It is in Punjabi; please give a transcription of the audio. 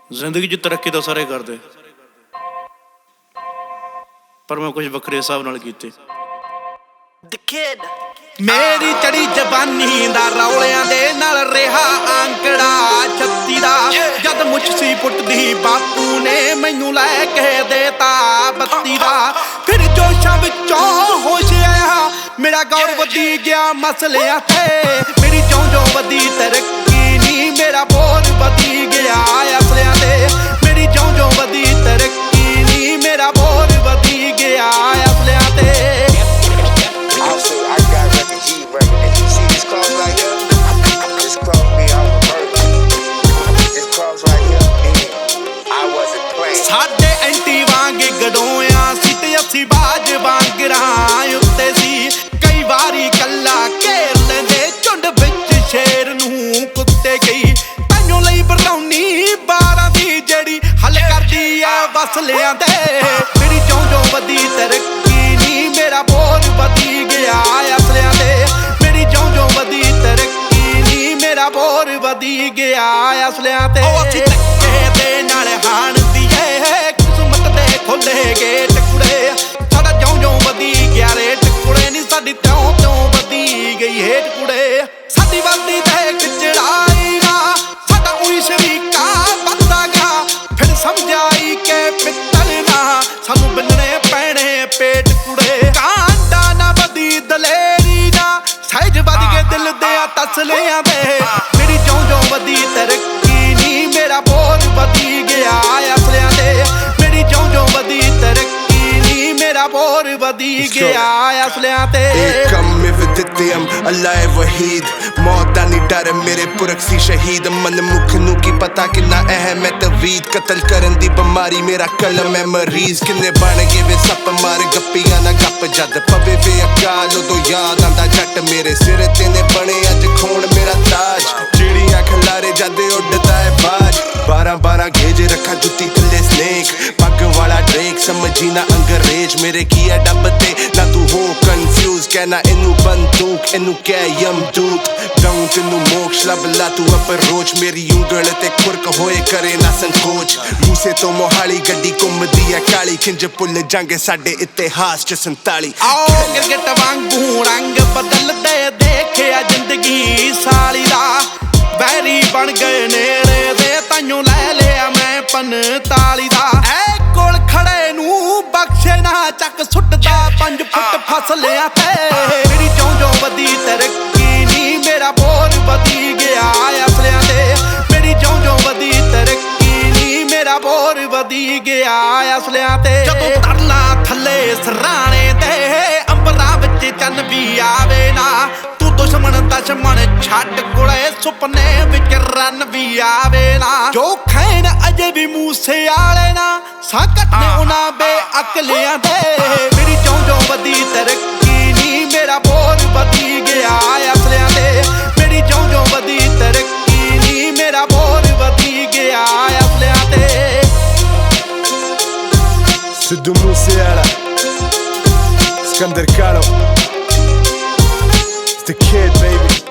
ਜ਼ਿੰਦਗੀ 'ਚ ਤਰੱਕੀ ਤਾਂ ਸਾਰੇ ਕਰਦੇ, ਪਰ ਮੈਂ ਕੁਝ ਵੱਖਰੇ ਹਿਸਾਬ ਨਾਲ ਕੀਤੇ। ਮੇਰੀ ਚੜੀ ਜਵਾਨੀ ਦਾ ਰੌਲਿਆਂ ਦੇ ਨਾਲ ਰਿਹਾ ਆਂਕੜਾ 36 ਦਾ। ਜਦ ਮੁੱਛ ਸੀ ਪੁੱਟਦੀ ਬਾਪੂ ਨੇ ਮੈਨੂੰ ਲੈ ਕੇ ਦੇਤਾ 32 ਦਾ। ਫਿਰ ਜੋਸ਼ਾਂ ਵਿੱਚੋਂ ਹੋਸ਼ ਆਇਆ, ਮੇਰਾ ਗੌਰ ਵਧੀ ਗਿਆ ਮਸਲਿਆਂ ਤੇ। ਮੇਰੀ ਜਿਉਂ ਵਧੀ ਤਰੱਕੀ ਨੀ, ਮੇਰਾ ਬੋਝ ਵਧੀ ਗਿਆ ਅਸਲਿਆਂ ਤੇ। ਮੇਰੀ ਜਿਉਂ ਵਧੀ ਤਰੱਕੀ ਨੀ, ਮੇਰਾ ਬੋਝ ਵਧੀ ਗਿਆ ਅਸਲਿਆਂ ਤੇ। Also, I got record G record. And you see this cross right here? This cross me out the birth. This cross right here, I wasn't playing. ਸਾਡੇ ਐਂਟੀ ਵਾਂਗ ਗਡੋਇਆ ਸੀ ਤੇ ਅਸੀਂ ਬਾਜ ਵਾਂਗ ਰਾਹ ਉੱਤੇ ਸੀ। ਕਈ ਵਾਰੀ ਕੱਲਾ ਘੇਰ ਲੈਂਦੇ ਝੁੰਡ ਵਿੱਚ ਸ਼ੇਰ ਨੂੰ ਕੁੱਤੇ ਗਈ। ਤੈਨੂੰ ਲਈ ਬਰੌਨੀ 12 ਦੀ ਜਿਹੜੀ ਹੱਲ ਕਰਦੀ ਆ ਵਸਲਿਆਂ ਦੇ। ਮੇਰੀ ਜਿਉਂ ਵਧੀ ਤਰੱਕੀ ਨੀ, ਮੇਰਾ ਬੋਝ ਵਧੀ ਗਿਆ ਅਸਲਿਆਂ ਤੇ। ਮੇਰੀ ਜਿਉਂ ਵਧੀ ਤਰੱਕੀ ਨੀ, ਮੇਰਾ ਬੋਝ ਵਧੀ ਗਿਆ ਅਸਲਿਆਂ ਤੇ। ਅਸੀਂ ਧੱਕੇ ਦੇ ਨਾਲ ਹਾਣਦੀ ਏ, ਕਿਸਮਤ ਦੇ ਖੋਲੇ ਗੇਟ ਕੁੜੇ। ਸਾਡਾ ਜਿਉਂ ਵਧੀ ਗਿਆ ਰੇਟ ਕੁੜੇ ਨੀ, ਸਾਡੀ ਤਿਉਂ ਵਧੀ ਗਈ ਹੇਠ ਕੁੜੇ। ਸਾਡੀ ਵੱਧਦੀ ਤੇ ਖਿਚੜਾਈ ਨਾ, ਸਾਡਾ ਉਹੀ ਸ਼ਰੀਕਾ ਵੱਧਦਾ ਗਿਆ। ਫਿਰ ਸਮਝ ਆਈ ਕਿ ਪਿੱਤਲ ਨਾ, ਸਾਨੂੰ ਬੰਨਣੇ ਪੈਣੇ ਪੇਟ ਕੁੜੇ। ਕਾਂਡਾ ਨਾ ਵਧੀ ਦਲੇਰੀ ਨਾ, ਸਹਿਜ ਵੱਧ ਗਏ ਦਿਲ ਦੇ ਤਸਲਿਆਂ ਦੇ। ਮੇਰੀ ਜਿਉਂ ਵਧੀ ਤਰੱਕੀ ਨੀ, ਮੇਰਾ ਬੋਝ ਵਧੀ ਗਿਆ ਅਸਲਿਆਂ ਤੇ। ਮੇਰੀ ਜਿਉਂ ਵਧੀ ਤਰੱਕੀ ਨੀ, ਮੇਰਾ ਬੋਝ ਵਧੀ ਗਿਆ ਅਸਲਿਆਂ ਤੇ। I'm Allah वहीद, मौत दा नहीं डर मेरे पुरख सी शहीद। मन मुख नू की पता किन्ना अहम है तवीद। कतल करन दी बीमारी मेरा कलम है मरीज। किन्ने बन गए वे सप मार गप्पियां ना गप। जद पवे वे अकाल उदों याद आंदा जट। मेरे सिर ते ने बने अज खोण मेरा ताज। चिड़ियां खलारे जद उड़दा है बाज। 12 घेज रखा जुत्ती थल्ले स्नेक। पग वाला ड्रेक समझी ना अंग्रेज। मेरे की है डब ते ना तू हो कंफ्यूज। कहना इनू बंदूक इनू क्या यमदूत। जाऊं तेनू मोक्ष लब ला तू अप्रोच। मेरी ਉਂਗਲ ਤੇ ਖੁਰਕ ਹੋਏ ਕਰੇ ਨਾ ਸੰਕੋਚ। ਮੂਸੇ ਤੋਂ ਮੋਹਾਲੀ ਗੱਡੀ ਘੁੰਮਦੀ ਐ ਕਾਲੀ। ਖਿੰਜ ਭੁੱਲ ਜਾਂਗੇ ਸਾਡੇ ਇਤਿਹਾਸ ਚ 47। ਆਓ ਗਿਰਗਟ ਵਾਂਗੂ ਰੰਗ ਬਦਲਦੇ ਦੇਖਿਆ ਜ਼ਿੰਦਗੀ ਸਾਲੀ ਦਾ। ਬੈਰੀ ਬਣ ਗਏ ਨੇੜੇ ਦੇ, ਤਾਈਓ ਲੈ ਲਿਆ ਮੈਂ 45 ਦਾ। ਐ ਕੋਲ ਖੜੇ ਨੂੰ ਬਖਸ਼ੇ ਨਾ, ਚੱਕ ਸੁੱਟਦਾ 5 ਫੁੱਟ ਫਸਲਿਆਂ ਤੇ। ਮੇਰੀ ਜਿਉਂ ਵਧੀ ਤਰੱਕੀ ਨੀ, ਮੇਰਾ ਬੋਝ ਵਧੀ ਗਿਆ ਅਸਲਿਆਂ ਤੇ। ਮੇਰੀ ਜਿਉਂ ਵਧੀ ਤਰੱਕੀ ਨੀ, ਮੇਰਾ ਬੋਝ ਵਧੀ ਗਿਆ ਅਸਲਿਆਂ ਤੇ। ਜਦੋਂ ਤਰਲਾ ਥੱਲੇ ਸਰਾਣੇ ਤੇ, ਅੰਬਰਾਂ ਵਿੱਚ ਚੰਨ ਵੀ ਆਵੇ ਨਾ। ਤੂੰ ਦੁਸ਼ਮਣ ਛੱਡ ਕੋਲੇ, ਸੁਪਨੇ ਵਿੱਚ ਰਨ ਵੀ ਆਵੇ ਨਾ। ਜੋ ਖੈਣ ਅਜੇ ਵੀ ਮੂਸੇ ਵਾਲੇ ਨਾ, ਸਾਕਟ ਨੇ ਉਹਨਾਂ ਬੇਅਕਲਿਆਂ ਦੇ। ਮੇਰੀ ਜਿਉਂ ਵਧੀ ਤਰੱਕੀ ਨੀ, ਮੇਰਾ ਬੋਝ ਵਧੀ ਗਿਆ ਅਸਲਿਆਂ ਤੇ। ਮੇਰੀ ਜਿਉਂ ਵਧੀ ਤਰੱਕੀ ਨੀ, ਮੇਰਾ ਬੋਝ ਵਧੀ ਗਿਆ ਅਸਲਿਆਂ ਤੇ। ਸਿੱਧੂ ਮੂਸੇਵਾਲਾ, ਸਿਕੰਦਰ ਕਾਲੋ, it's the kid baby।